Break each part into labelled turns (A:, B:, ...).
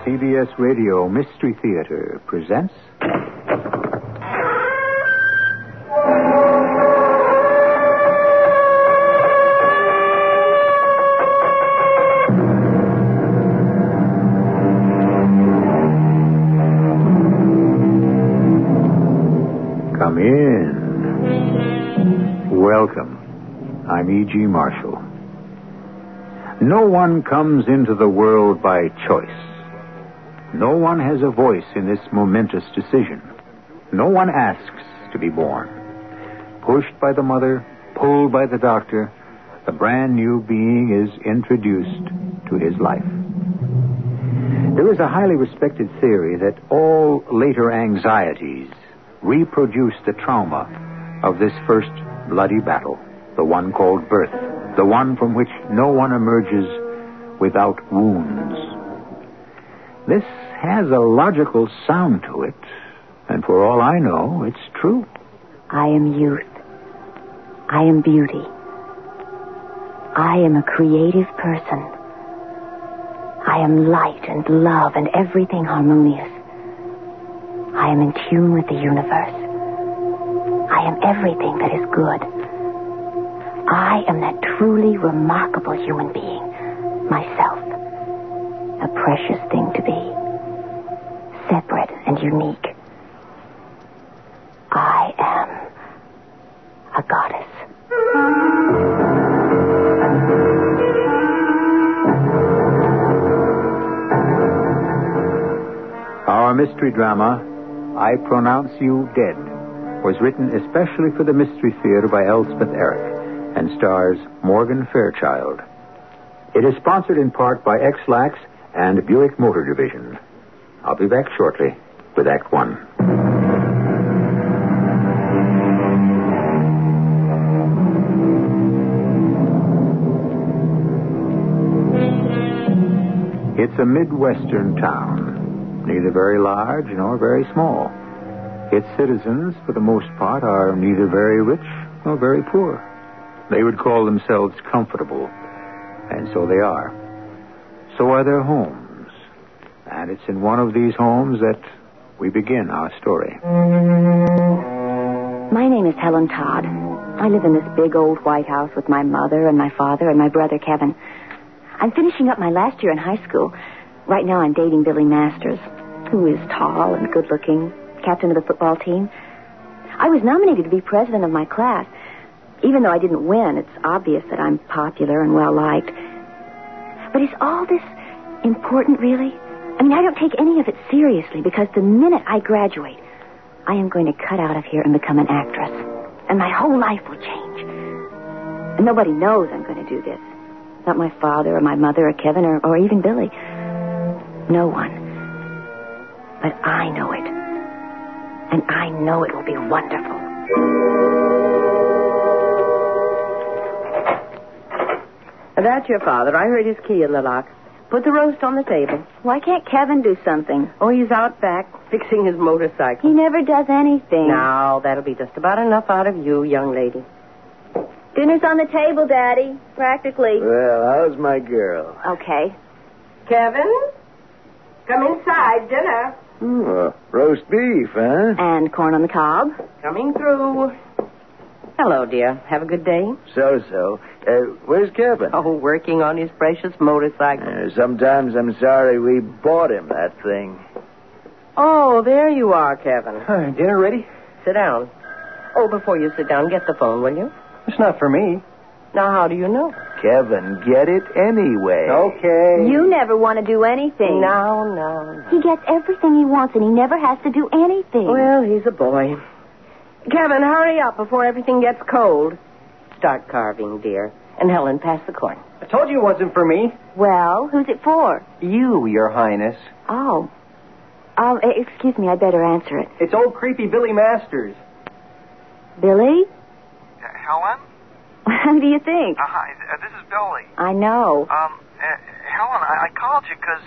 A: CBS Radio Mystery Theater presents... Come in. Welcome. I'm E.G. Marshall. No one comes into the world by choice. No one has a voice in this momentous decision. No one asks to be born. Pushed by the mother, pulled by the doctor, the brand new being is introduced to his life. There is a highly respected theory that all later anxieties reproduce the trauma of this first bloody battle, the one called birth, the one from which no one emerges without wounds. This has a logical sound to it, and for all I know, it's true.
B: I am youth. I am beauty. I am a creative person. I am light and love and everything harmonious. I am in tune with the universe. I am everything that is good. I am that truly remarkable human being, myself. A precious thing to be. Separate and unique. I am a goddess.
A: Our mystery drama, I Pronounce You Dead, was written especially for the Mystery Theater by Elspeth Eric and stars Morgan Fairchild. It is sponsored in part by X-Lax and Buick Motor Division. I'll be back shortly with Act One. It's a Midwestern town, neither very large nor very small. Its citizens, for the most part, are neither very rich nor very poor. They would call themselves comfortable, and so they are. So are their homes. And it's in one of these homes that we begin our story.
B: My name is Helen Todd. I live in this big old white house with my mother and my father and my brother Kevin. I'm finishing up my last year in high school. Right now I'm dating Billy Masters, who is tall and good-looking, captain of the football team. I was nominated to be president of my class. Even though I didn't win, it's obvious that I'm popular and well-liked. But is all this important, really? I mean, I don't take any of it seriously because the minute I graduate, I am going to cut out of here and become an actress. And my whole life will change. And nobody knows I'm going to do this. Not my father or my mother or Kevin or even Billy. No one. But I know it. And I know it will be wonderful.
C: That's your father. I heard his key in the lock. Put the roast on the table.
B: Why can't Kevin do something?
C: Oh, he's out back fixing his motorcycle.
B: He never does anything.
C: Now, that'll be just about enough out of you, young lady.
B: Dinner's on the table, Daddy. Practically.
D: Well, how's my girl?
B: Okay.
C: Kevin? Come inside, dinner.
D: Roast beef, huh?
B: And corn on the cob.
C: Coming through. Hello, dear. Have a good day?
D: So. Where's Kevin?
C: Oh, working on his precious motorcycle.
D: Sometimes I'm sorry we bought him that thing.
C: Oh, there you are, Kevin.
E: Dinner ready?
C: Sit down. Oh, before you sit down, get the phone, will you?
E: It's not for me.
C: Now, how do you know?
D: Kevin, get it anyway.
E: Okay.
B: You never want to do anything.
C: No.
B: He gets everything he wants, and he never has to do anything.
C: Well, he's a boy. Kevin, hurry up before everything gets cold. Start carving, dear. And Helen, pass the corn.
E: I told you it wasn't for me.
B: Well, who's it for?
E: You, Your Highness.
B: Oh. Excuse me, I better answer it.
E: It's old creepy Billy Masters.
B: Billy?
F: Helen?
B: Who do you think?
F: Hi, this is Billy.
B: I know.
F: Helen, I called you because,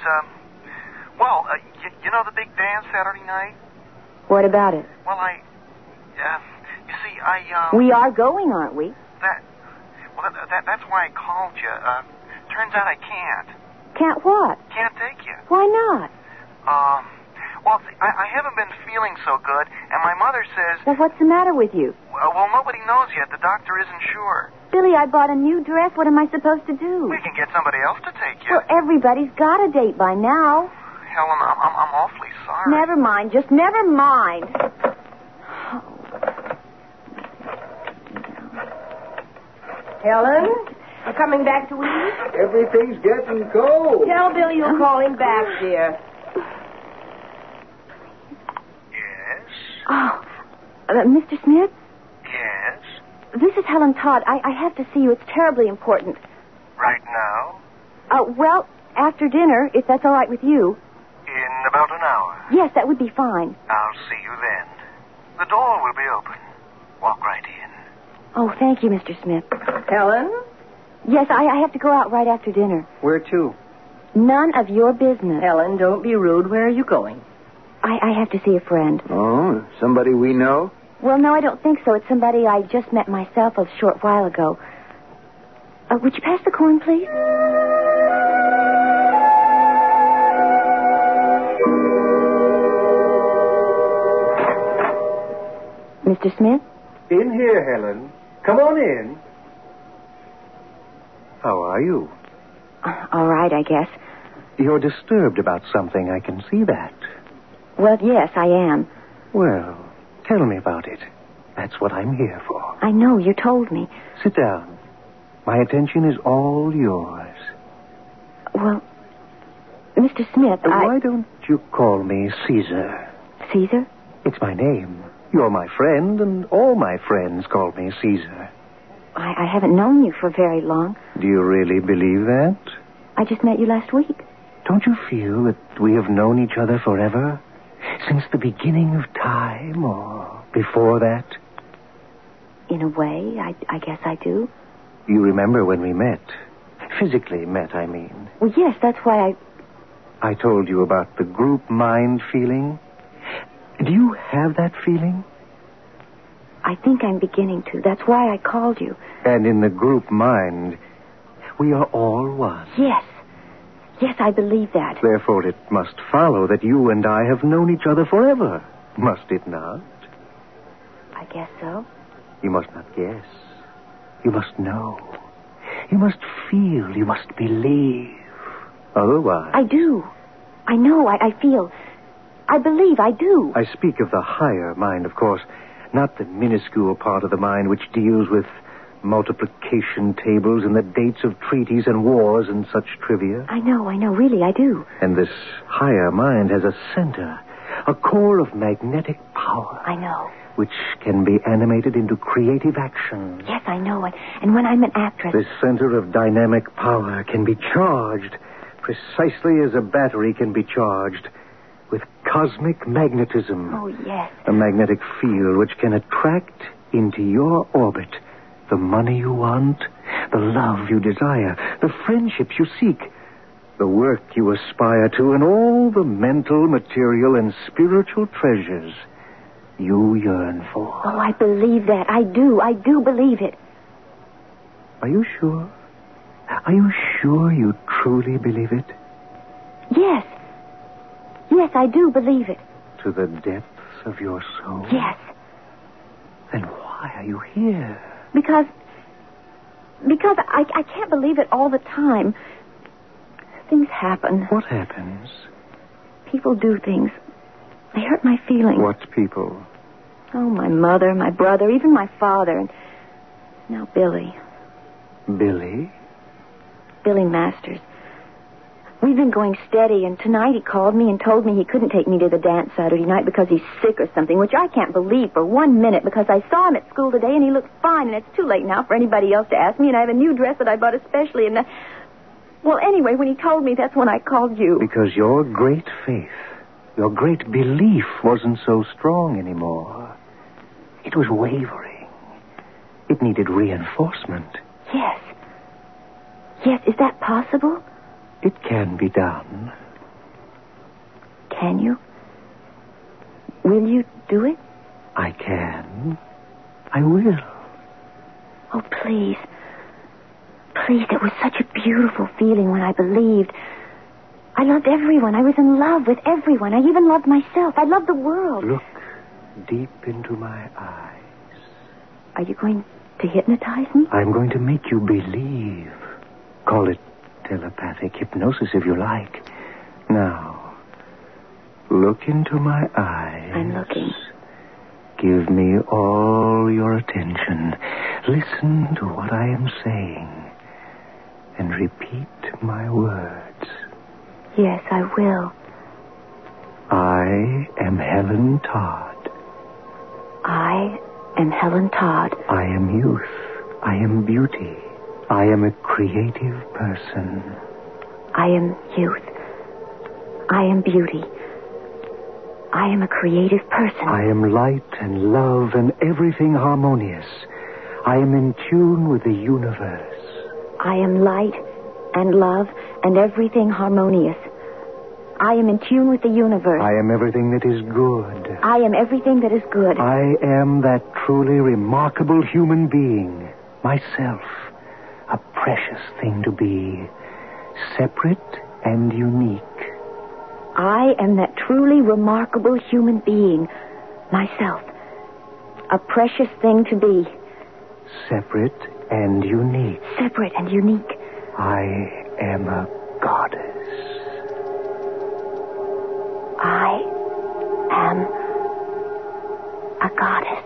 F: you know the big dance Saturday night?
B: What about it?
F: Well, you see,
B: We are going, aren't we?
F: That's why I called you. Turns out I can't.
B: Can't what?
F: Can't take you.
B: Why not?
F: Well, I haven't been feeling so good, and my mother says...
B: Well, what's the matter with you?
F: Well, nobody knows yet. The doctor isn't sure.
B: Billy, I bought a new dress. What am I supposed to do?
F: We can get somebody else to take you.
B: Well, everybody's got a date by now.
F: Helen, I'm awfully sorry.
B: Never mind. Just never mind.
C: Helen, you coming back to eat?
D: Everything's getting cold.
C: Tell Billy you'll call him back, dear.
F: Yes?
B: Oh, Mr. Smith?
F: Yes?
B: This is Helen Todd. I have to see you. It's terribly important.
F: Right now?
B: Well, after dinner, if that's all right with you.
F: In about an hour.
B: Yes, that would be fine.
F: I'll see you then. The door will be open. Walk right in.
B: Oh, thank you, Mr. Smith.
C: Helen?
B: Yes, I have to go out right after dinner.
E: Where to?
B: None of your business.
C: Helen, don't be rude. Where are you going?
B: I have to see a friend.
D: Oh, somebody we know?
B: Well, no, I don't think so. It's somebody I just met myself a short while ago. Would you pass the corn, please? Mr. Smith?
E: In here, Helen. Come on in.
G: How are you?
B: All right, I guess.
G: You're disturbed about something, I can see that.
B: Well, yes, I am.
G: Well, tell me about it. That's what I'm here for.
B: I know, you told me.
G: Sit down. My attention is all yours.
B: Well, Mr. Smith,
G: Why don't you call me Caesar?
B: Caesar?
G: It's my name. You're my friend, and all my friends call me Caesar.
B: I haven't known you for very long.
G: Do you really believe that?
B: I just met you last week.
G: Don't you feel that we have known each other forever? Since the beginning of time, or before that?
B: In a way, I guess I do.
G: You remember when we met? Physically met, I mean.
B: Well, yes, that's why
G: I told you about the group mind feeling. Do you have that feeling?
B: I think I'm beginning to. That's why I called you.
G: And in the group mind, we are all one.
B: Yes. Yes, I believe that.
G: Therefore, it must follow that you and I have known each other forever. Must it not?
B: I guess so.
G: You must not guess. You must know. You must feel. You must believe. Otherwise...
B: I do. I know. I feel. I believe. I do.
G: I speak of the higher mind, of course, not the minuscule part of the mind which deals with multiplication tables and the dates of treaties and wars and such trivia.
B: I know. Really, I do.
G: And this higher mind has a center, a core of magnetic power.
B: I know.
G: Which can be animated into creative action.
B: Yes, I know. And when I'm an actress...
G: This center of dynamic power can be charged precisely as a battery can be charged with cosmic magnetism.
B: Oh, yes.
G: A magnetic field which can attract into your orbit the money you want, the love you desire, the friendships you seek, the work you aspire to, and all the mental, material, and spiritual treasures you yearn for.
B: Oh, I believe that. I do believe it.
G: Are you sure? Are you sure you truly believe it?
B: Yes. Yes, I do believe it.
G: To the depths of your soul?
B: Yes.
G: Then why are you here?
B: Because I can't believe it all the time. Things happen.
G: What happens?
B: People do things. They hurt my feelings.
G: What people?
B: Oh, my mother, my brother, even my father, and now Billy.
G: Billy?
B: Billy Masters. We've been going steady, and tonight he called me and told me he couldn't take me to the dance Saturday night because he's sick or something, which I can't believe for 1 minute because I saw him at school today and he looked fine, and it's too late now for anybody else to ask me, and I have a new dress that I bought especially, and well, anyway, when he told me, that's when I called you.
G: Because your great faith, your great belief wasn't so strong anymore. It was wavering. It needed reinforcement.
B: Yes. Yes, is that possible?
G: It can be done.
B: Can you? Will you do it?
G: I can. I will.
B: Oh, please. Please, it was such a beautiful feeling when I believed. I loved everyone. I was in love with everyone. I even loved myself. I loved the world.
G: Look deep into my eyes.
B: Are you going to hypnotize me?
G: I'm going to make you believe. Call it telepathic hypnosis if you like. Now, look into my eyes.
B: I'm looking.
G: Give me all your attention. Listen to what I am saying. And repeat my words.
B: Yes, I will.
G: I am Helen Todd.
B: I am Helen Todd.
G: I am youth. I am beauty. I am a creative person.
B: I am youth. I am beauty. I am a creative person.
G: I am light and love and everything harmonious. I am in tune with the universe.
B: I am light and love and everything harmonious. I am in tune with the universe.
G: I am everything that is good.
B: I am everything that is good.
G: I am that truly remarkable human being, myself, a precious thing to be, separate and unique.
B: I am that truly remarkable human being, myself, a precious thing to be.
G: Separate and unique.
B: Separate and unique.
G: I am a goddess.
B: I am a goddess.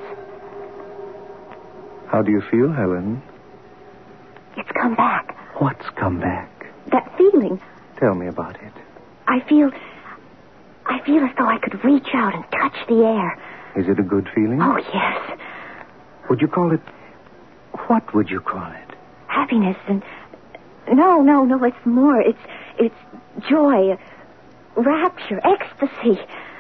G: How do you feel, Helen?
B: It's come back.
G: What's come back?
B: That feeling.
G: Tell me about it.
B: I feel as though I could reach out and touch the air.
G: Is it a good feeling?
B: Oh, yes.
G: Would you call it... What would you call it?
B: Happiness and... No, it's more. It's joy, rapture, ecstasy.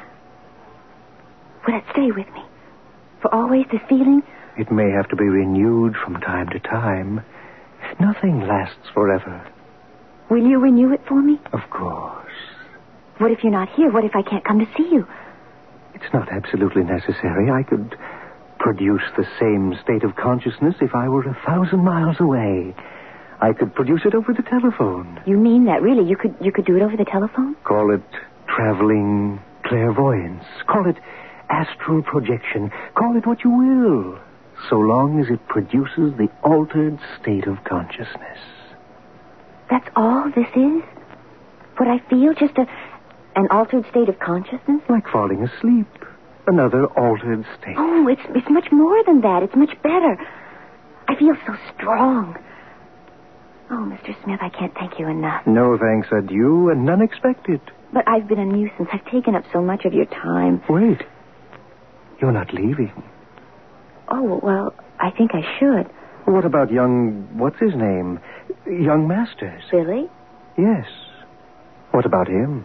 B: Will it stay with me? For always, this feeling?
G: It may have to be renewed from time to time. Nothing lasts forever.
B: Will you renew it for me?
G: Of course.
B: What if you're not here? What if I can't come to see you?
G: It's not absolutely necessary. I could produce the same state of consciousness if I were 1,000 miles away. I could produce it over the telephone.
B: You mean that, really? You could do it over the telephone?
G: Call it traveling clairvoyance. Call it astral projection. Call it what you will, so long as it produces the altered state of consciousness.
B: That's all this is? What I feel? Just an altered state of consciousness?
G: Like falling asleep. Another altered state.
B: Oh, it's much more than that. It's much better. I feel so strong. Oh, Mr. Smith, I can't thank you enough.
G: No thanks are due and none expected.
B: But I've been a nuisance. I've taken up so much of your time.
G: Wait. You're not leaving.
B: Oh, well, I think I should.
G: What about young... What's his name? Young Masters.
B: Billy?
G: Yes. What about him?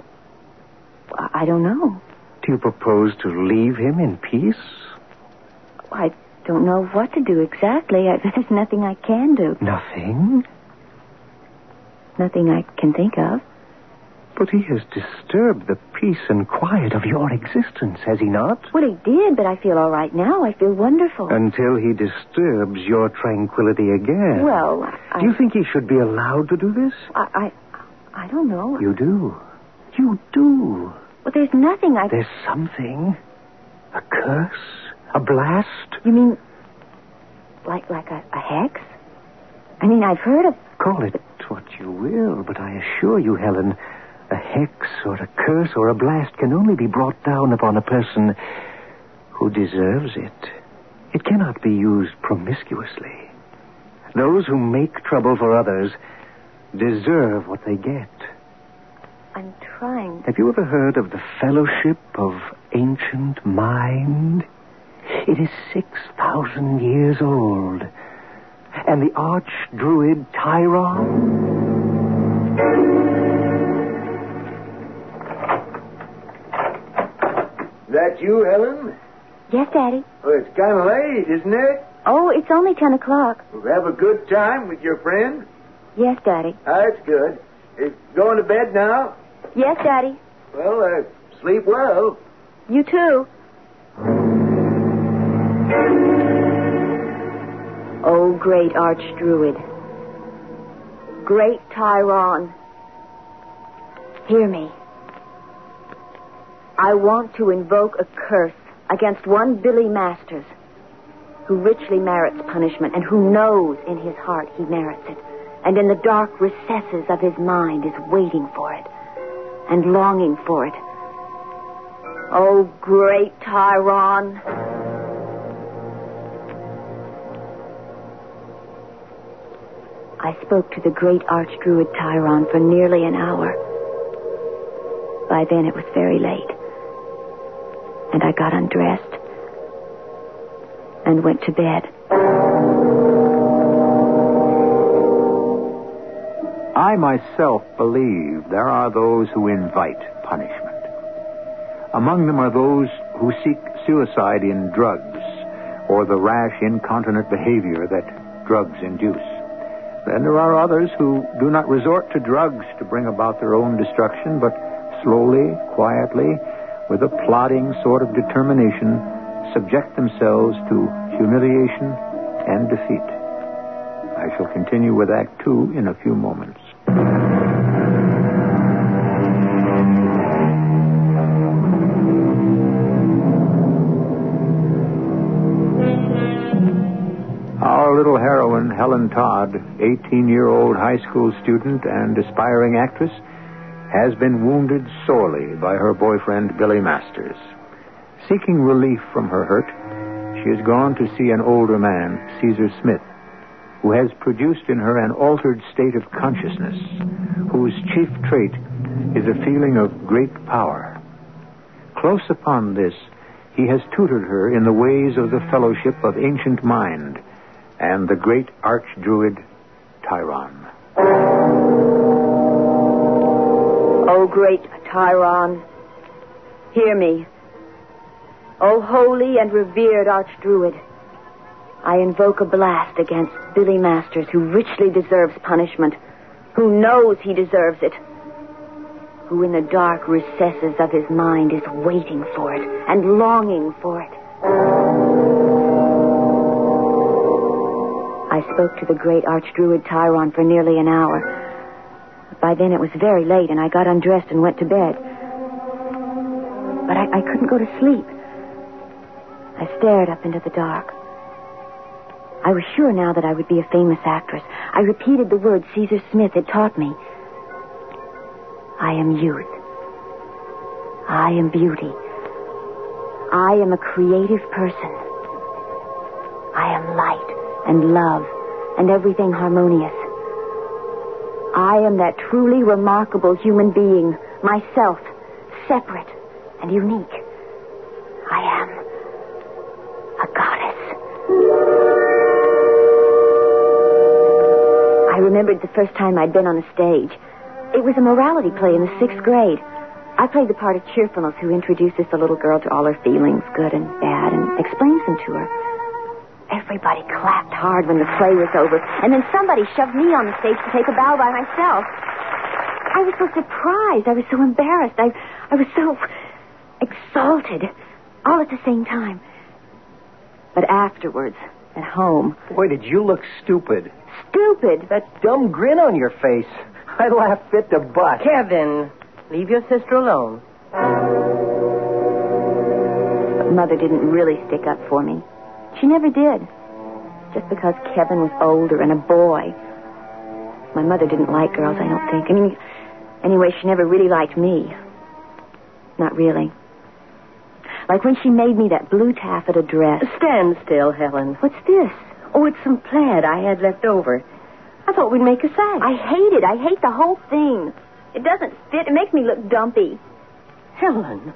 B: I don't know.
G: Do you propose to leave him in peace?
B: I don't know what to do exactly. There's nothing I can do.
G: Nothing?
B: Nothing I can think of.
G: But he has disturbed the peace and quiet of your existence, has he not?
B: Well, he did, but I feel all right now. I feel wonderful.
G: Until he disturbs your tranquility again.
B: Well,
G: Do you think he should be allowed to do this?
B: I don't know.
G: You do. You do.
B: Well, there's nothing
G: There's something. A curse? A blast?
B: You mean like a hex? I mean, I've heard of...
G: Call it what you will, but I assure you, Helen, a hex or a curse or a blast can only be brought down upon a person who deserves it. It cannot be used promiscuously. Those who make trouble for others deserve what they get.
B: I'm trying.
G: Have you ever heard of the Fellowship of Ancient Mind? It is 6,000 years old. And the arch-druid Tyron...
D: That you, Helen?
B: Yes, Daddy.
D: Oh, it's kind of late, isn't it?
B: Oh, it's only 10 o'clock.
D: Have a good time with your friend?
B: Yes, Daddy.
D: That's good. Going to bed now?
B: Yes, Daddy.
D: Well, sleep well.
B: You too. Oh, great archdruid. Great Tyron. Hear me. I want to invoke a curse against one Billy Masters, who richly merits punishment and who knows in his heart he merits it, and in the dark recesses of his mind is waiting for it and longing for it. Oh, great Tyron. I spoke to the great archdruid Tyron for nearly an hour. By then it was very late, and I got undressed and went to bed.
A: I myself believe there are those who invite punishment. Among them are those who seek suicide in drugs or the rash, incontinent behavior that drugs induce. Then there are others who do not resort to drugs to bring about their own destruction, but slowly, quietly, with a plodding sort of determination, subject themselves to humiliation and defeat. I shall continue with Act 2 in a few moments. Our little heroine, Helen Todd, 18-year-old high school student and aspiring actress, has been wounded sorely by her boyfriend, Billy Masters. Seeking relief from her hurt, she has gone to see an older man, Caesar Smith, who has produced in her an altered state of consciousness, whose chief trait is a feeling of great power. Close upon this, he has tutored her in the ways of the fellowship of ancient mind and the great archdruid Tyron.
B: O great Tyron, hear me. O holy and revered archdruid, I invoke a blast against Billy Masters, who richly deserves punishment, who knows he deserves it, who in the dark recesses of his mind is waiting for it and longing for it. I spoke to the great archdruid Tyron for nearly an hour. By then it was very late, and I got undressed and went to bed. But I couldn't go to sleep. I stared up into the dark. I was sure now that I would be a famous actress. I repeated the words Caesar Smith had taught me. I am youth. I am beauty. I am a creative person. I am light and love and everything harmonious. I am that truly remarkable human being, myself, separate and unique. I am a goddess. I remembered the first time I'd been on a stage. It was a morality play in the 6th grade. I played the part of Cheerfulness, who introduces the little girl to all her feelings, good and bad, and explains them to her. Everybody clapped hard when the play was over, and then somebody shoved me on the stage to take a bow by myself. I was so surprised. I was so embarrassed. I was so exalted, all at the same time. But afterwards, at home...
G: Boy, did you look stupid.
B: Stupid?
G: That dumb grin on your face. I laughed fit to bust.
C: Kevin, leave your sister alone.
B: But Mother didn't really stick up for me. She never did. Just because Kevin was older and a boy. My mother didn't like girls, I don't think. I mean, anyway, she never really liked me. Not really. Like when she made me that blue taffeta dress.
C: Stand still, Helen.
B: What's this?
C: Oh, it's some plaid I had left over. I thought we'd make a sash.
B: I hate it. I hate the whole thing. It doesn't fit. It makes me look dumpy.
C: Helen,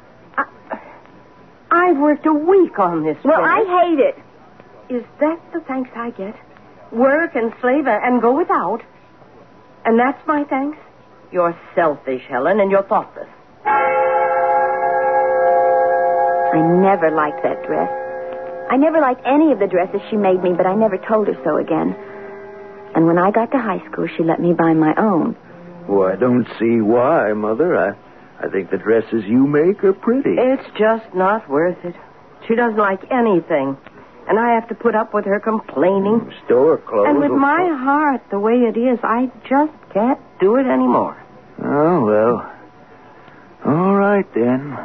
C: I've worked a week on this.
B: Well,
C: dress.
B: I hate it.
C: Is that the thanks I get? Work and slave and go without? And that's my thanks? You're selfish, Helen, and you're thoughtless.
B: I never liked that dress. I never liked any of the dresses she made me, but I never told her so again. And when I got to high school, she let me buy my own.
D: Well, I don't see why, Mother. I think the dresses you make are pretty.
C: It's just not worth it. She doesn't like anything. And I have to put up with her complaining.
D: Store clothes.
C: And with my heart the way it is, I just can't do it anymore.
D: Oh, well. All right, then.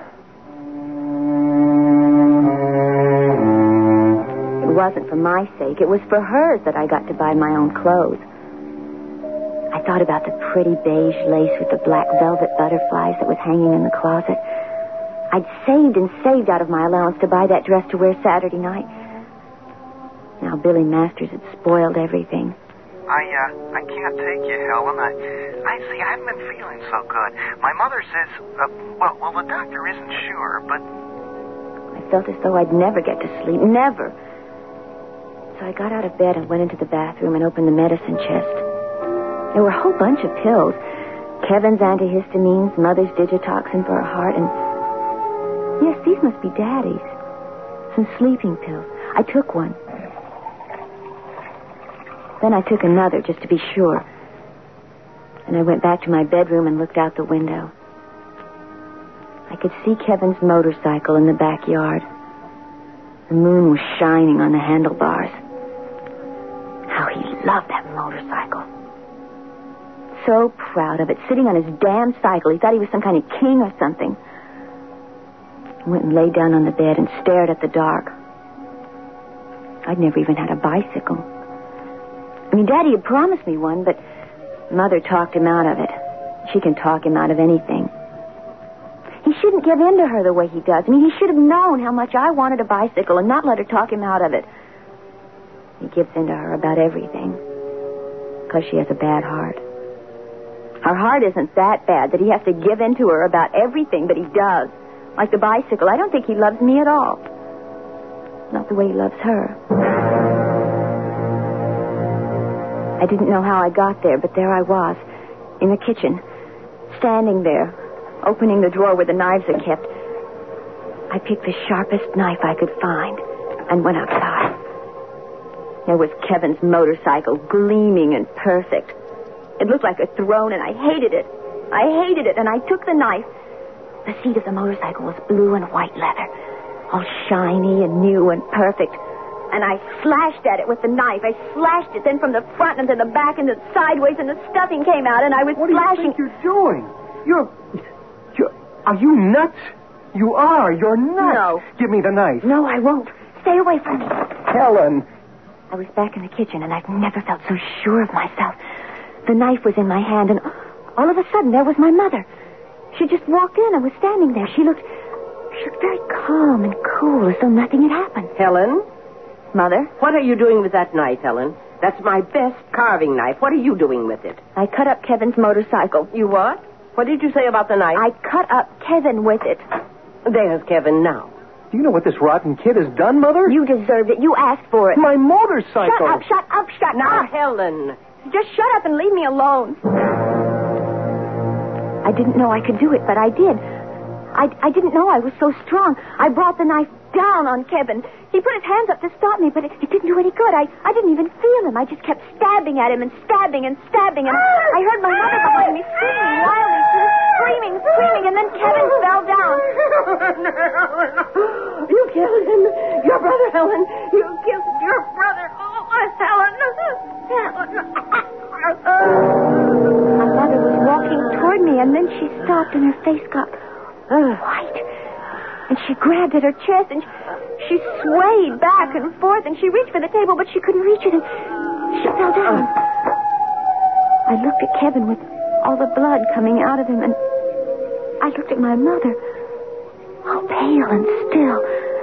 B: It wasn't for my sake. It was for hers that I got to buy my own clothes. I thought about the pretty beige lace with the black velvet butterflies that was hanging in the closet. I'd saved and saved out of my allowance to buy that dress to wear Saturday night. Now Billy Masters had spoiled everything.
F: I can't take you, Helen. I haven't been feeling so good. My mother says, well, the doctor isn't sure, but...
B: I felt as though I'd never get to sleep. Never. So I got out of bed and went into the bathroom and opened the medicine chest. There were a whole bunch of pills. Kevin's antihistamines, Mother's digitoxin for her heart, and... Yes, these must be Daddy's. Some sleeping pills. I took one. Then I took another, just to be sure. And I went back to my bedroom and looked out the window. I could see Kevin's motorcycle in the backyard. The moon was shining on the handlebars. How he loved that motorcycle. So proud of it, sitting on his damn cycle. He thought he was some kind of king or something. I went and laid down on the bed and stared at the dark. I'd never even had a bicycle. I mean, Daddy had promised me one, but Mother talked him out of it. She can talk him out of anything. He shouldn't give in to her the way he does. I mean, he should have known how much I wanted a bicycle and not let her talk him out of it. He gives in to her about everything because she has a bad heart. Her heart isn't that bad that he has to give in to her about everything, but he does. Like the bicycle. I don't think he loves me at all. Not the way he loves her. I didn't know how I got there, but there I was, in the kitchen, standing there, opening the drawer where the knives are kept. I picked the sharpest knife I could find and went outside. There was Kevin's motorcycle, gleaming and perfect. It looked like a throne, and I hated it. I hated it, and I took the knife. The seat of the motorcycle was blue and white leather, all shiny and new and perfect. And I slashed at it with the knife. I slashed it then from the front and to the back and then sideways, and the stuffing came out, and I was slashing...
E: What do you think you're doing? Are you nuts? You are. You're nuts.
B: No.
E: Give me the knife.
B: No, I won't. Stay away from me.
E: Helen.
B: I was back in the kitchen, and I've never felt so sure of myself. The knife was in my hand, and all of a sudden, there was my mother. She just walked in and was standing there. She looked very calm and cool, as though nothing had happened.
C: Helen?
B: Mother?
C: What are you doing with that knife, Helen? That's my best carving knife. What are you doing with it?
B: I cut up Kevin's motorcycle.
C: You what? What did you say about the knife?
B: I cut up Kevin with it.
C: There's Kevin now.
E: Do you know what this rotten kid has done, Mother?
B: You deserved it. You asked for it.
E: My motorcycle.
B: Shut up.
C: Now, Helen.
B: Just shut up and leave me alone. I didn't know I could do it, but I did. I didn't know I was so strong. I brought the knife down on Kevin. He put his hands up to stop me, but it didn't do any good. I didn't even feel him. I just kept stabbing at him and stabbing and stabbing. And I heard my mother behind me screaming wildly. She was screaming, and then Kevin fell down.
C: You killed him. Your brother, Helen. You killed your brother. Oh, Helen.
B: My mother was walking toward me, and then she stopped, and her face got white. And she grabbed at her chest, and she swayed back and forth, and she reached for the table, but she couldn't reach it, and she fell down. I looked at Kevin with all the blood coming out of him, and I looked at my mother, all pale and still.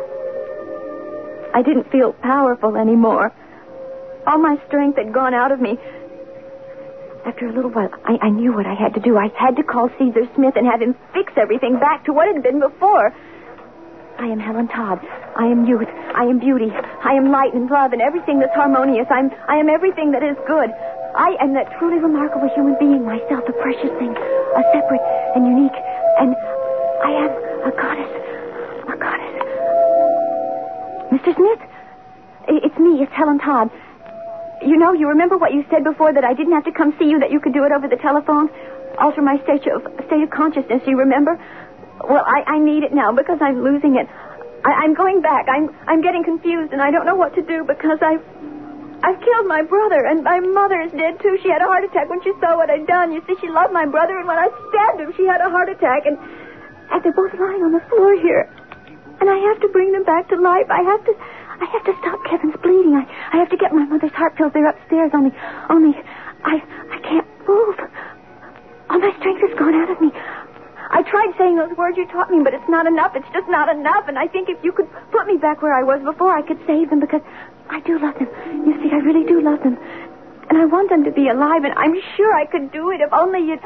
B: I didn't feel powerful anymore. All my strength had gone out of me. After a little while, I knew what I had to do. I had to call Caesar Smith and have him fix everything back to what it had been before. I am Helen Todd. I am youth. I am beauty. I am light and love and everything that's harmonious. I am everything that is good. I am that truly remarkable human being, myself, a precious thing, a separate and unique. And I am a goddess. A goddess. Mr. Smith? It's me. It's Helen Todd. You remember what you said before, that I didn't have to come see you, that you could do it over the telephone? Alter my state of consciousness, you remember? Well, I need it now because I'm losing it. I'm going back. I'm getting confused, and I don't know what to do because I've killed my brother, and my mother is dead, too. She had a heart attack when she saw what I'd done. You see, she loved my brother, and when I stabbed him, she had a heart attack, and they're both lying on the floor here. And I have to bring them back to life. I have to stop Kevin's bleeding. I have to get my mother's heart pills. They're upstairs, only I can't move. All my strength has gone out of me. I tried saying those words you taught me, but it's not enough. It's just not enough. And I think if you could put me back where I was before, I could save them, because I do love them. You see, I really do love them. And I want them to be alive, and I'm sure I could do it if only you'd...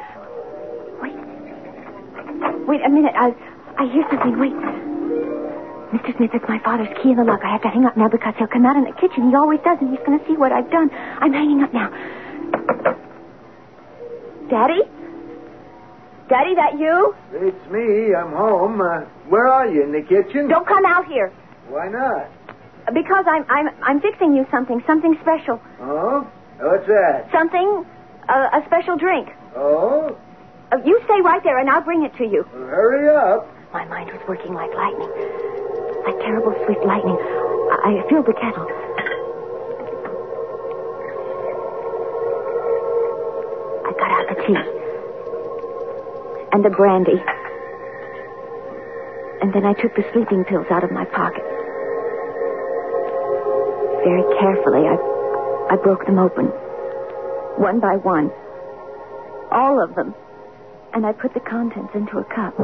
B: Wait a minute. I hear something. Wait. Mr. Smith, it's my father's key in the lock. I have to hang up now because he'll come out in the kitchen. He always does, and he's going to see what I've done. I'm hanging up now. Daddy? Daddy, that you?
D: It's me. I'm home. Where are you? In the kitchen?
B: Don't come out here.
D: Why not?
B: Because I'm fixing you something special.
D: Oh? What's that?
B: Something, a special drink.
D: Oh?
B: You stay right there, and I'll bring it to you.
D: Well, hurry up.
B: My mind was working like lightning. Like terrible swift lightning. I filled the kettle. I got out the tea. And the brandy. And then I took the sleeping pills out of my pocket. Very carefully, I broke them open. One by one. All of them. And I put the contents into a cup.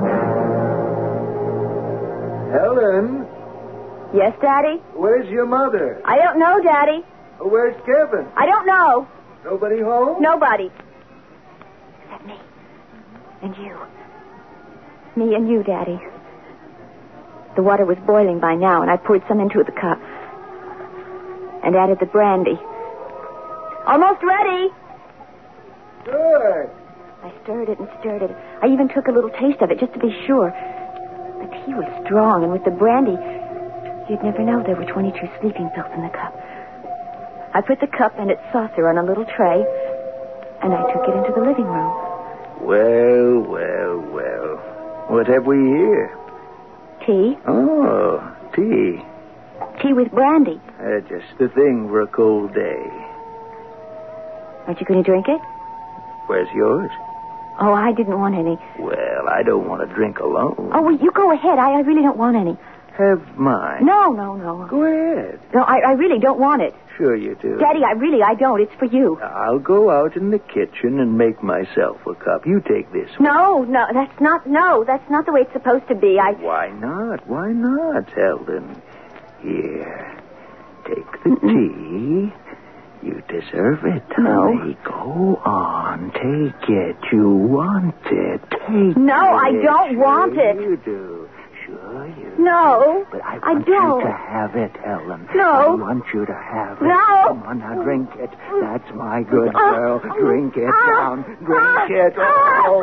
D: Helen?
B: Yes, Daddy?
D: Where's your mother?
B: I don't know, Daddy.
D: Where's Kevin?
B: I don't know.
D: Nobody home?
B: Nobody. Except me. And you. Me and you, Daddy. The water was boiling by now, and I poured some into the cup. And added the brandy. Almost ready.
D: Good.
B: I stirred it and stirred it. I even took a little taste of it just to be sure. The tea was strong, and with the brandy, you'd never know there were 22 sleeping pills in the cup. I put the cup and its saucer on a little tray, and I took it into the living room.
D: Well. What have we here?
B: Tea.
D: Oh, tea.
B: Tea with brandy.
D: Just the thing for a cold day.
B: Aren't you going to drink it?
D: Where's yours?
B: Oh, I didn't want any.
D: Well, I don't want to drink alone.
B: Oh, well, you go ahead. I really don't want any.
D: Have mine.
B: No.
D: Go ahead.
B: No, I really don't want it.
D: Sure you do.
B: Daddy, I don't. It's for you.
D: I'll go out in the kitchen and make myself a cup. You take this one.
B: No, that's not the way it's supposed to be.
D: Why not, Helen? Here, take the tea. You deserve it, honey.
B: No.
D: Go on, take it. You want it. Take it.
B: No, I don't want it.
D: You do. Sure you do.
B: No,
D: But I
B: I
D: want
B: don't.
D: you to have it, Helen.
B: No.
D: I want you to have it.
B: No.
D: Come on, now, drink it. That's my good girl. Drink it down. Drink it. Oh.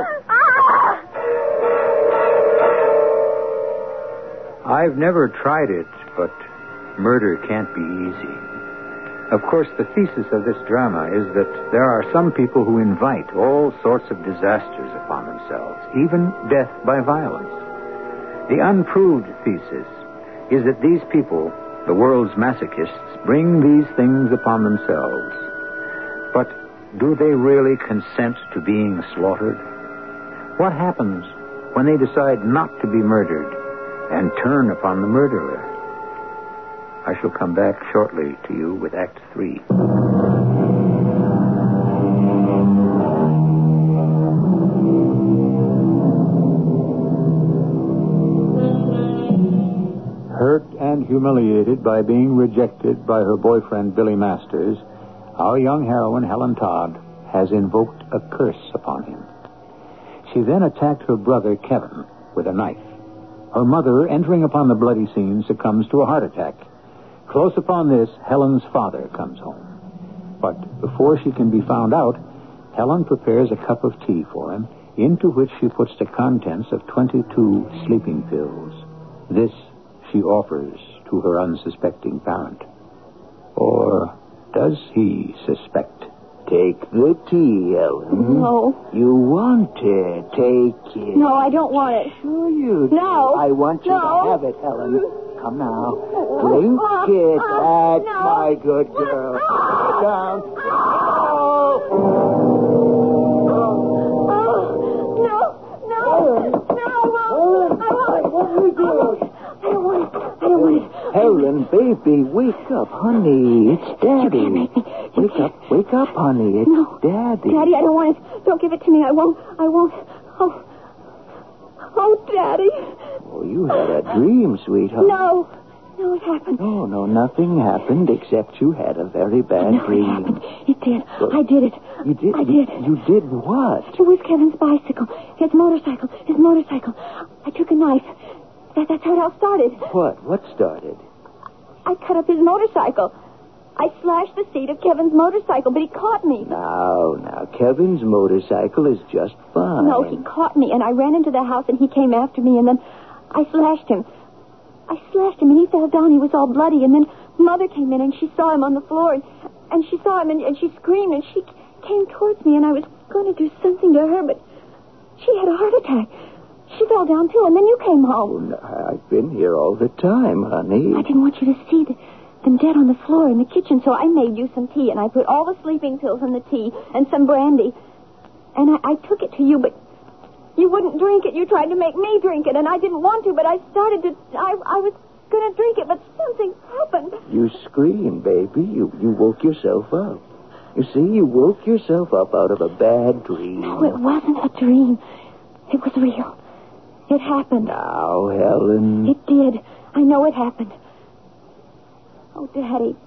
A: I've never tried it, but murder can't be easy. Of course, the thesis of this drama is that there are some people who invite all sorts of disasters upon themselves, even death by violence. The unproved thesis is that these people, the world's masochists, bring these things upon themselves. But do they really consent to being slaughtered? What happens when they decide not to be murdered and turn upon the murderer? I shall come back shortly to you with Act 3. Hurt and humiliated by being rejected by her boyfriend, Billy Masters, our young heroine, Helen Todd, has invoked a curse upon him. She then attacked her brother, Kevin, with a knife. Her mother, entering upon the bloody scene, succumbs to a heart attack. Close upon this, Helen's father comes home. But before she can be found out, Helen prepares a cup of tea for him, into which she puts the contents of 22 sleeping pills. This she offers to her unsuspecting parent. Or does he suspect?
D: Take the tea, Helen.
B: No.
D: You want it. Take it.
B: No, I don't want it.
D: Sure you do.
B: No.
D: I want you
B: No.
D: to have it, Helen. Come now. Drink it. That's my good girl. Get down. Helen, baby, wake up, honey. It's Daddy. Wake up, honey. It's Daddy.
B: Daddy, I don't want it. Don't give it to me. I won't. Oh, Daddy.
D: Oh, you had a dream, sweetheart.
B: No, it happened.
D: No, nothing happened except you had a very bad dream.
B: It did. I did it.
D: You did?
B: I did.
D: You did what?
B: It was Kevin's bicycle. His motorcycle. I took a knife. That's how it all started.
D: What started?
B: I cut up his motorcycle. I slashed the seat of Kevin's motorcycle, but he caught me.
D: Now, Kevin's motorcycle is just fine.
B: No, he caught me, and I ran into the house, and he came after me, and then I slashed him. And he fell down. He was all bloody, and then Mother came in, and she saw him on the floor, and she saw him, and she screamed, and she came towards me, and I was going to do something to her, but she had a heart attack. She fell down, too, and then you came home.
D: Oh, I've been here all the time, honey.
B: I didn't want you to see them dead on the floor in the kitchen, so I made you some tea, and I put all the sleeping pills in the tea and some brandy. And I took it to you, but you wouldn't drink it. You tried to make me drink it, and I didn't want to, but I started to... I was going to drink it, but something happened.
D: You screamed, baby. You woke yourself up. You see, you woke yourself up out of a bad dream.
B: No, it wasn't a dream. It was real. It happened.
D: Now, Helen.
B: It did. I know it happened. Oh, Daddy.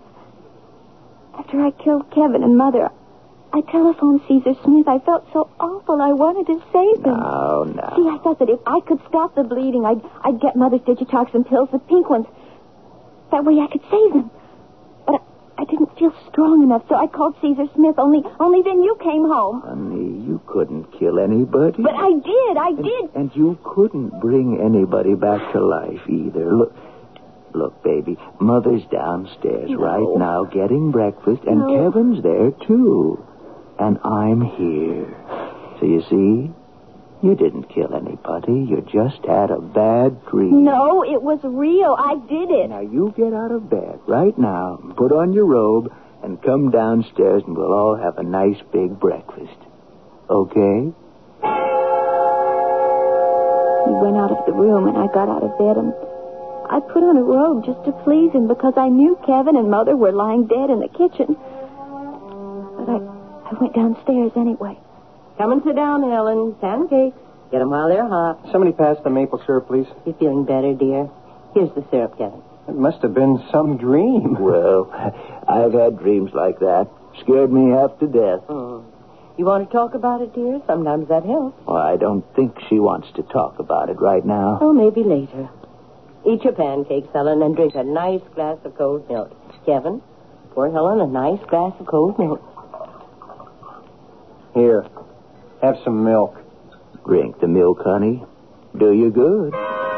B: After I killed Kevin and Mother, I telephoned Caesar Smith. I felt so awful. I wanted to save him.
D: Now.
B: See, I thought that if I could stop the bleeding, I'd get Mother's Digitoxin pills, the pink ones. That way I could save them. But I didn't feel strong enough, so I called Caesar Smith. Only then you came home.
D: Honey, you couldn't kill anybody.
B: But I did.
D: And you couldn't bring anybody back to life either. Look, baby, Mother's downstairs right now getting breakfast, and Kevin's there, too. And I'm here. So you see, you didn't kill anybody. You just had a bad dream.
B: No, it was real. I did it.
D: Now, you get out of bed right now, put on your robe, and come downstairs, and we'll all have a nice big breakfast. Okay?
B: He went out of the room, and I got out of bed, and I put on a robe just to please him because I knew Kevin and Mother were lying dead in the kitchen. But I went downstairs anyway.
C: Come and sit down, Helen. Pancakes. Get them while they're hot.
E: Somebody pass the maple syrup, please.
C: You feeling better, dear? Here's the syrup, Kevin.
E: It must have been some dream.
D: Well, I've had dreams like that. Scared me half to death.
C: You want to talk about it, dear? Sometimes that helps.
D: Well, I don't think she wants to talk about it right now.
C: Oh, maybe later. Eat your pancakes, Helen, and drink a nice glass of cold milk. Kevin, pour Helen a nice glass of cold milk.
E: Here, have some milk.
D: Drink the milk, honey. Do you good.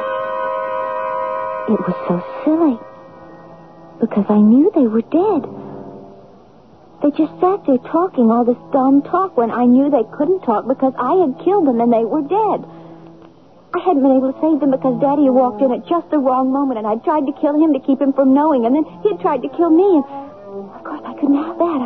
B: It was so silly. Because I knew they were dead. They just sat there talking all this dumb talk when I knew they couldn't talk because I had killed them and they were dead. I hadn't been able to save them because Daddy had walked in at just the wrong moment, and I'd tried to kill him to keep him from knowing, and then he'd tried to kill me, and of course I couldn't have that.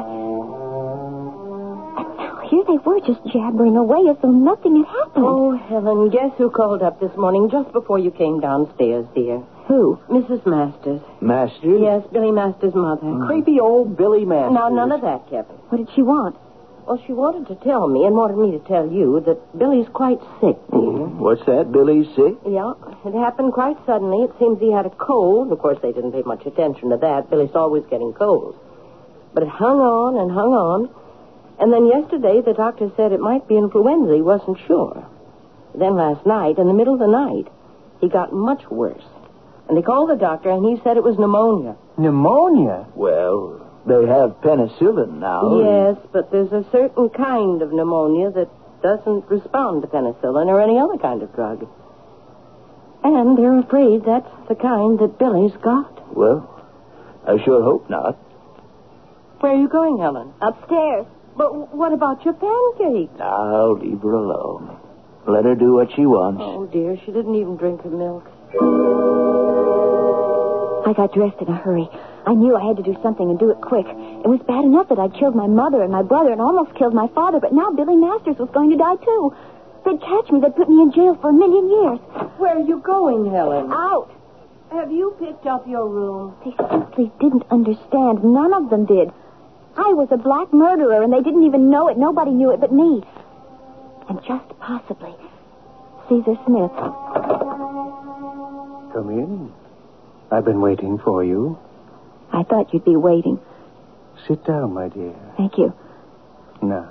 B: And now here they were just jabbering away as though nothing had happened.
C: Oh, Helen, guess who called up this morning just before you came downstairs, dear?
B: Who?
C: Mrs. Masters.
D: Masters?
C: Yes, Billy Masters' mother.
E: Creepy old Billy Masters.
C: Now, none of that, Kevin.
B: What did she want?
C: Well, she wanted to tell me and wanted me to tell you that Billy's quite sick, dear.
D: What's that? Billy's sick?
C: Yeah, it happened quite suddenly. It seems he had a cold. Of course, they didn't pay much attention to that. Billy's always getting colds. But it hung on and hung on. And then yesterday, the doctor said it might be influenza. He wasn't sure. Then last night, in the middle of the night, he got much worse. And they called the doctor, and he said it was pneumonia.
E: Pneumonia?
D: Well, they have penicillin now.
C: Yes, but there's a certain kind of pneumonia that doesn't respond to penicillin or any other kind of drug. And they're afraid that's the kind that Billy's got.
D: Well, I sure hope not.
C: Where are you going, Helen?
B: Upstairs.
C: But what about your pancakes?
D: I'll leave her alone. Let her do what she wants.
C: Oh, dear, she didn't even drink her milk.
B: I got dressed in a hurry. I knew I had to do something and do it quick. It was bad enough that I'd killed my mother and my brother and almost killed my father, but now Billy Masters was going to die, too. They'd catch me. They'd put me in jail for 1,000,000 years.
C: Where are you going, Helen?
B: Out.
C: Have you picked up your room?
B: They simply didn't understand. None of them did. I was a black murderer, and they didn't even know it. Nobody knew it but me. And just possibly, Caesar Smith.
G: Come in. I've been waiting for you.
B: I thought you'd be waiting.
G: Sit down, my dear.
B: Thank you.
G: Now,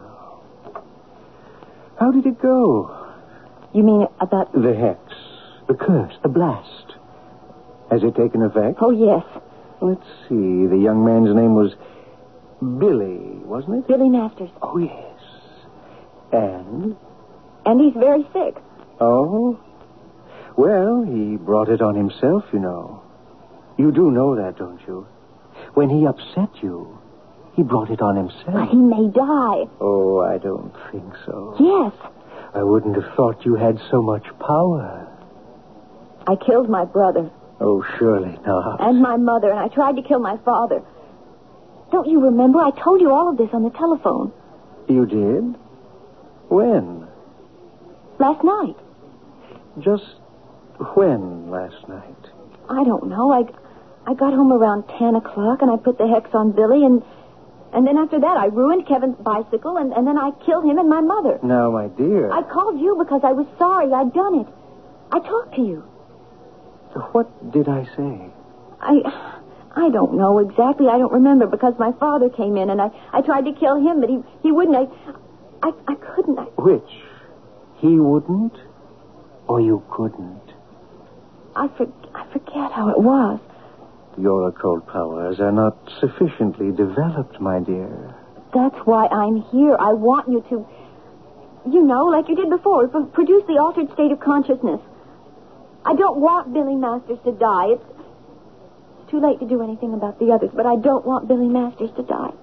G: how did it go?
B: You mean about...
G: The hex, the curse, the blast. Has it taken effect?
B: Oh, yes.
G: Let's see. The young man's name was Billy, wasn't it?
B: Billy Masters.
G: Oh, yes. And?
B: And he's very sick.
G: Oh? Well, he brought it on himself, you know. You do know that, don't you? When he upset you, he brought it on himself.
B: But he may die.
G: Oh, I don't think so.
B: Yes.
G: I wouldn't have thought you had so much power.
B: I killed my brother.
G: Oh, surely not.
B: And my mother, and I tried to kill my father. Don't you remember? I told you all of this on the telephone.
G: You did? When?
B: Last night.
G: Just when last night?
B: I don't know. I got home around 10 o'clock, and I put the hex on Billy, and then after that, I ruined Kevin's bicycle, and then I killed him and my mother.
G: Now, my dear...
B: I called you because I was sorry I'd done it. I talked to you.
G: What did I say?
B: I don't know exactly. I don't remember, because my father came in, and I tried to kill him, but he wouldn't. I couldn't.
G: Which? He wouldn't, or you couldn't?
B: I forget how it was.
G: Your occult powers are not sufficiently developed, my dear.
B: That's why I'm here. I want you to, like you did before, produce the altered state of consciousness. I don't want Billy Masters to die. It's too late to do anything about the others, but I don't want Billy Masters to die.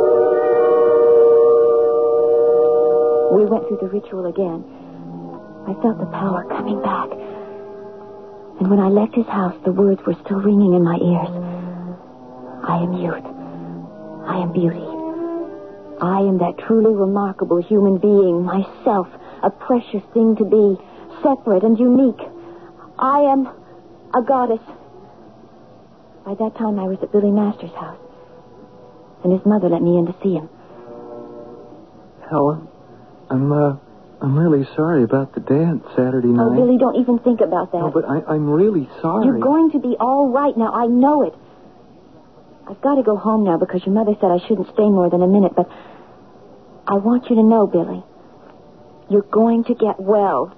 B: We went through the ritual again. I felt the power coming back. And when I left his house, the words were still ringing in my ears. I am youth. I am beauty. I am that truly remarkable human being, myself, a precious thing to be, separate and unique. I am a goddess. By that time, I was at Billy Masters' house, and his mother let me in to see him.
H: Helen, I'm really sorry about the dance Saturday night.
B: Oh, Billy, don't even think about that.
H: No, but I'm really sorry.
B: You're going to be all right now. I know it. I've got to go home now because your mother said I shouldn't stay more than a minute, but I want you to know, Billy, you're going to get well.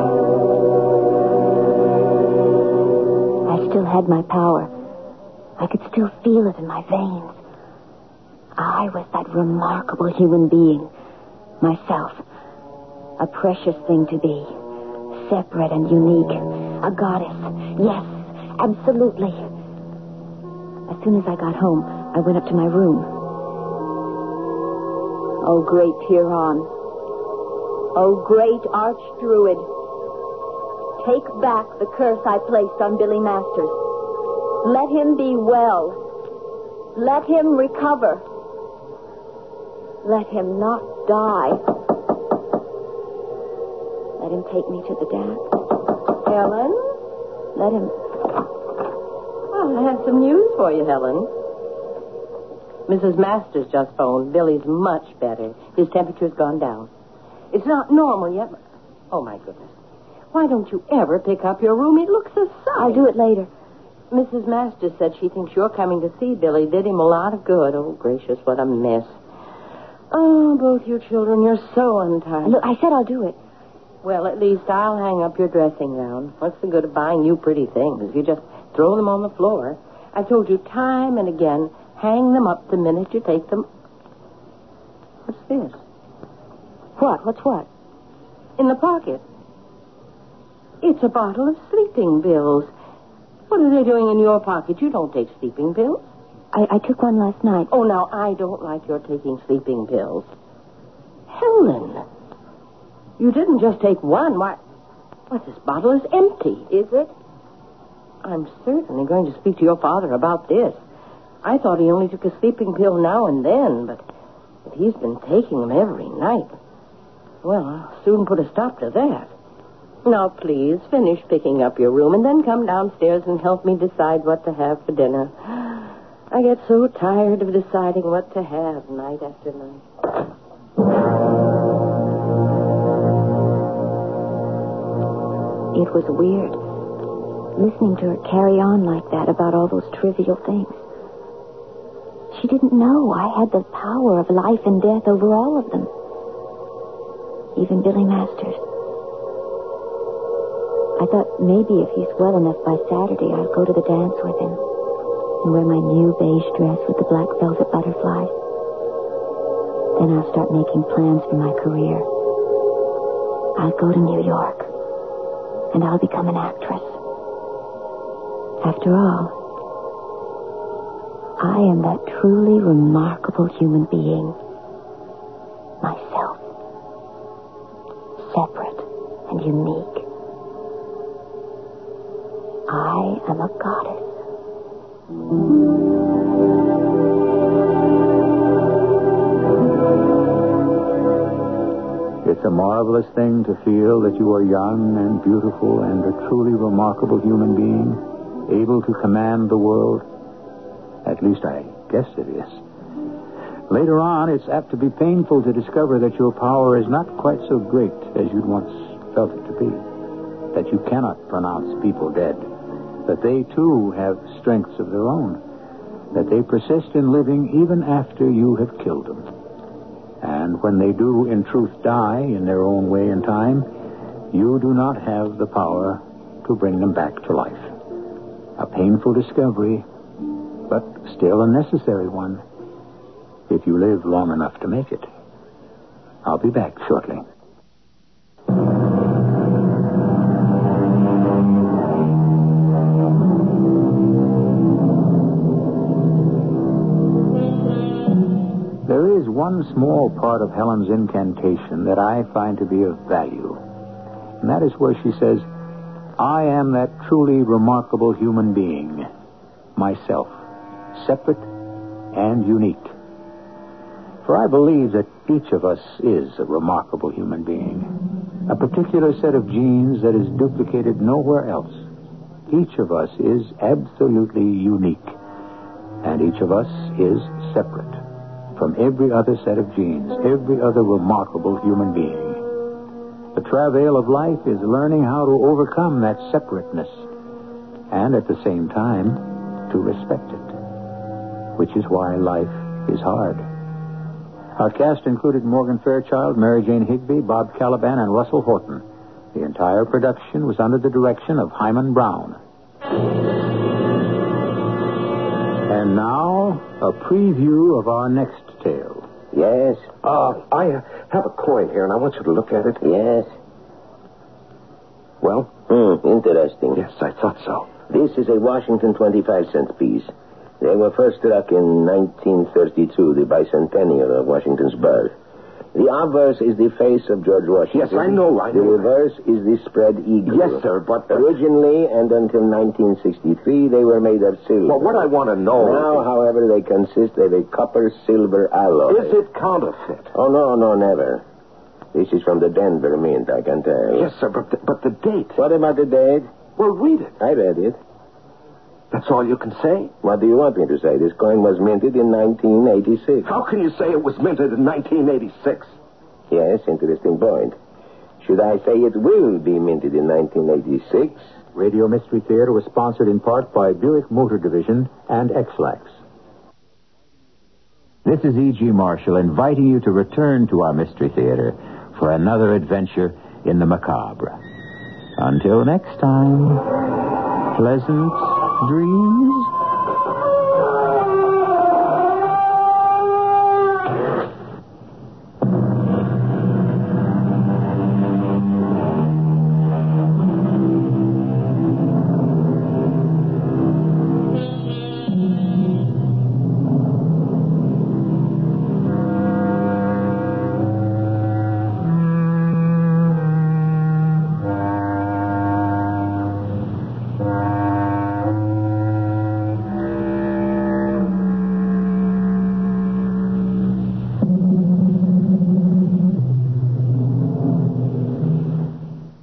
B: I still had my power. I could still feel it in my veins. I was that remarkable human being, myself. A precious thing to be. Separate and unique. A goddess. Yes, absolutely. As soon as I got home, I went up to my room. Oh, great Tyron. Oh, great archdruid. Take back the curse I placed on Billy Masters. Let him be well. Let him recover. Let him not die. Let him take me to the dance.
C: Helen?
B: Let him...
C: Well, I have some news for you, Helen. Mrs. Masters just phoned. Billy's much better. His temperature's gone down. It's not normal yet, but... Oh, my goodness. Why don't you ever pick up your room? It looks a sight.
B: I'll do it later.
C: Mrs. Masters said she thinks your coming to see Billy did him a lot of good. Oh, gracious, what a mess. Oh, both you children, you're so untidy.
B: Look, I said I'll do it.
C: Well, at least I'll hang up your dressing gown. What's the good of buying you pretty things? You just throw them on the floor. I've told you time and again, hang them up the minute you take them. What's this?
B: What? What's what?
C: In the pocket. It's a bottle of sleeping pills. What are they doing in your pocket? You don't take sleeping pills.
B: I took one last night.
C: Oh, now, I don't like your taking sleeping pills. Helen, you didn't just take one. Why, this bottle is empty.
B: Is it?
C: I'm certainly going to speak to your father about this. I thought he only took a sleeping pill now and then, but he's been taking them every night. Well, I'll soon put a stop to that. Now, please, finish picking up your room and then come downstairs and help me decide what to have for dinner. I get so tired of deciding what to have night after night.
B: It was weird, listening to her carry on like that about all those trivial things. She didn't know I had the power of life and death over all of them. Even Billy Masters. I thought maybe if he's well enough by Saturday, I'll go to the dance with him and wear my new beige dress with the black velvet butterflies. Then I'll start making plans for my career. I'll go to New York, and I'll become an actress. After all, I am that truly remarkable human being. Myself. Separate and unique. I am a goddess.
A: It's a marvelous thing to feel that you are young and beautiful and a truly remarkable human being, able to command the world. At least I guess it is. Later on, it's apt to be painful to discover that your power is not quite so great as you'd once felt it to be. That you cannot pronounce people dead. That they, too, have strengths of their own. That they persist in living even after you have killed them. And when they do, in truth, die in their own way and time, you do not have the power to bring them back to life. A painful discovery, but still a necessary one, if you live long enough to make it. I'll be back shortly. There is one small part of Helen's incantation that I find to be of value. And that is where she says, I am that truly remarkable human being, myself, separate and unique. For I believe that each of us is a remarkable human being, a particular set of genes that is duplicated nowhere else. Each of us is absolutely unique, and each of us is separate from every other set of genes, every other remarkable human being. The travail of life is learning how to overcome that separateness and at the same time to respect it, which is why life is hard. Our cast included Morgan Fairchild, Mary Jane Higby, Bob Caliban, and Russell Horton. The entire production was under the direction of Hyman Brown. And now, a preview of our next tale.
I: Yes? I have a coin here, and I want you to look at it. Yes. Well? Interesting.
E: Yes, I thought so.
I: This is a Washington 25-cent piece. They were first struck in 1932, the bicentennial of Washington's birth. The obverse is the face of George Washington.
E: Yes, I know.
I: The reverse is the spread eagle.
E: Yes, sir, but...
I: Originally, and until 1963, they were made of silver.
E: Well, what I want to know...
I: Now, however, they consist of a copper-silver alloy.
E: Is it counterfeit?
I: Oh, no, never. This is from the Denver Mint, I can tell.
E: Yes, sir, but the date...
I: What about the date?
E: Well, read it.
I: I read it.
E: That's all you can say?
I: What do you want me to say? This coin was minted in 1986.
E: How can you say it was minted in 1986?
I: Yes, interesting point. Should I say it will be minted in 1986?
A: Radio Mystery Theater was sponsored in part by Buick Motor Division and X-Lax. This is E.G. Marshall inviting you to return to our Mystery Theater for another adventure in the macabre. Until next time, pleasant dreams.